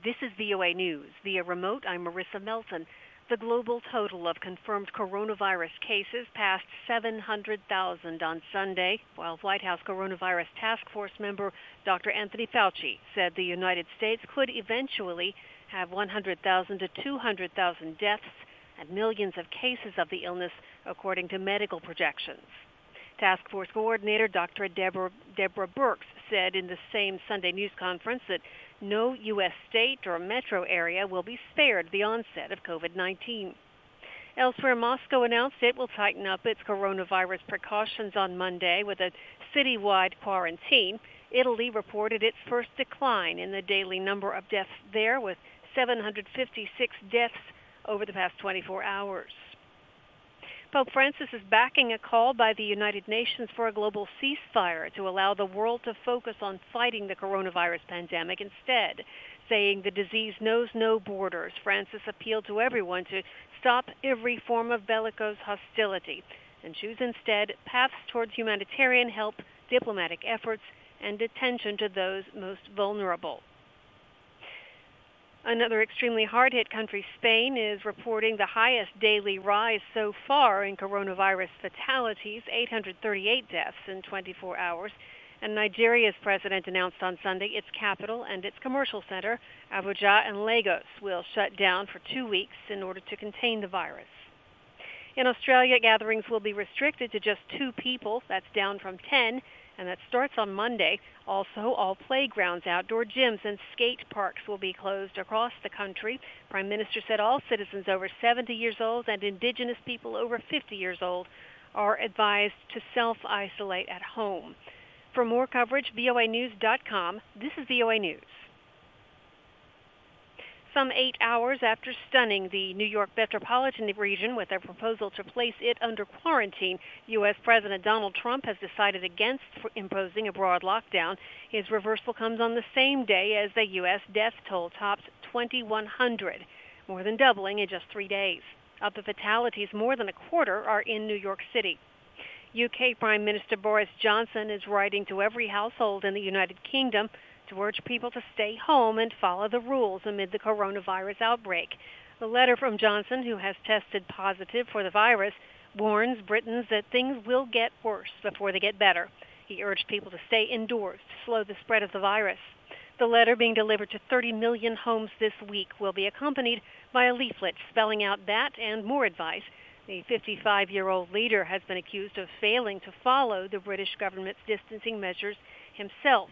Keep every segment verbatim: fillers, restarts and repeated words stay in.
This is V O A News. Via remote, I'm Marissa Melton. The global total of confirmed coronavirus cases passed seven hundred thousand on Sunday, while White House Coronavirus Task Force member Doctor Anthony Fauci said the United States could eventually have one hundred thousand to two hundred thousand deaths and millions of cases of the illness, according to medical projections. Task Force Coordinator Doctor Deborah, Deborah Birx said in the same Sunday news conference that no U S state or metro area will be spared the onset of COVID nineteen. Elsewhere, Moscow announced it will tighten up its coronavirus precautions on Monday with a citywide quarantine. Italy reported its first decline in the daily number of deaths there, with seven hundred fifty-six deaths over the past twenty-four hours. Pope Francis is backing a call by the United Nations for a global ceasefire to allow the world to focus on fighting the coronavirus pandemic instead. Saying the disease knows no borders, Francis appealed to everyone to stop every form of bellicose hostility and choose instead paths towards humanitarian help, diplomatic efforts, and attention to those most vulnerable. Another extremely hard-hit country, Spain, is reporting the highest daily rise so far in coronavirus fatalities, eight hundred thirty-eight deaths in twenty-four hours. And Nigeria's president announced on Sunday its capital and its commercial center, Abuja and Lagos, will shut down for two weeks in order to contain the virus. In Australia, gatherings will be restricted to just two people. That's down from ten. And that starts on Monday. Also, all playgrounds, outdoor gyms, and skate parks will be closed across the country. Prime Minister said all citizens over seventy years old and Indigenous people over fifty years old are advised to self-isolate at home. For more coverage, V O A news dot com. This is V O A News. Some eight hours after stunning the New York metropolitan region with a proposal to place it under quarantine, U S President Donald Trump has decided against imposing a broad lockdown. His reversal comes on the same day as the U S death toll tops twenty-one hundred, more than doubling in just three days. Of the fatalities, more than a quarter are in New York City. U K Prime Minister Boris Johnson is writing to every household in the United Kingdom to urge people to stay home and follow the rules amid the coronavirus outbreak. The letter from Johnson, who has tested positive for the virus, warns Britons that things will get worse before they get better. He urged people to stay indoors to slow the spread of the virus. The letter, being delivered to thirty million homes this week, will be accompanied by a leaflet spelling out that and more advice. The fifty-five-year-old leader has been accused of failing to follow the British government's distancing measures himself.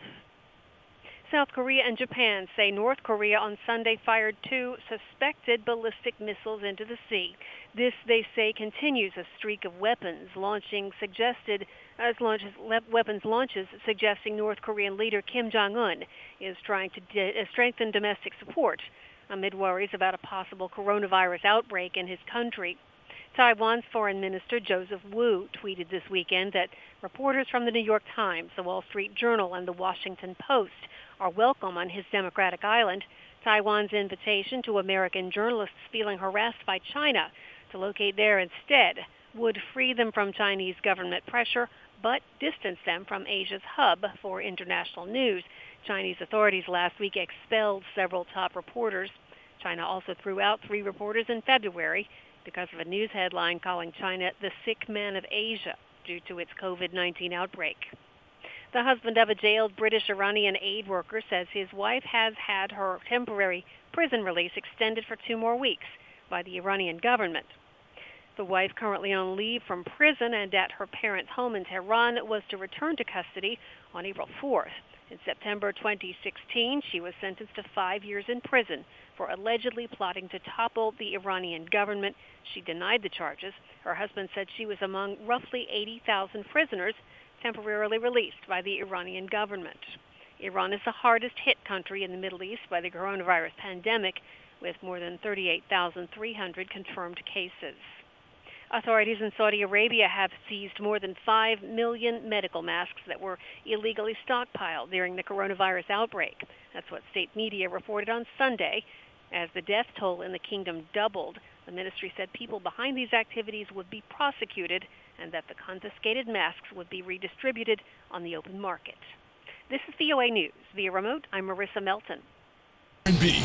South Korea and Japan say North Korea on Sunday fired two suspected ballistic missiles into the sea. This, they say, continues a streak of weapons launching suggested as launches, weapons launches suggesting North Korean leader Kim Jong-un is trying to de- strengthen domestic support amid worries about a possible coronavirus outbreak in his country. Taiwan's Foreign Minister Joseph Wu tweeted this weekend that reporters from the New York Times, the Wall Street Journal, and the Washington Post are welcome on his democratic island. Taiwan's invitation to American journalists feeling harassed by China to locate there instead would free them from Chinese government pressure, but distance them from Asia's hub for international news. Chinese authorities last week expelled several top reporters. China also threw out three reporters in February because of a news headline calling China the sick man of Asia due to its COVID nineteen outbreak. The husband of a jailed British Iranian aid worker says his wife has had her temporary prison release extended for two more weeks by the Iranian government. The wife, currently on leave from prison and at her parents' home in Tehran, was to return to custody on April fourth. In September twenty sixteen, she was sentenced to five years in prison for allegedly plotting to topple the Iranian government. She denied the charges. Her husband said she was among roughly eighty thousand prisoners temporarily released by the Iranian government. Iran is the hardest hit country in the Middle East by the coronavirus pandemic, with more than thirty-eight thousand three hundred confirmed cases. Authorities in Saudi Arabia have seized more than five million medical masks that were illegally stockpiled during the coronavirus outbreak. That's what state media reported on Sunday. As the death toll in the kingdom doubled, the ministry said people behind these activities would be prosecuted and that the confiscated masks would be redistributed on the open market. This is V O A News. Via remote, I'm Marissa Melton.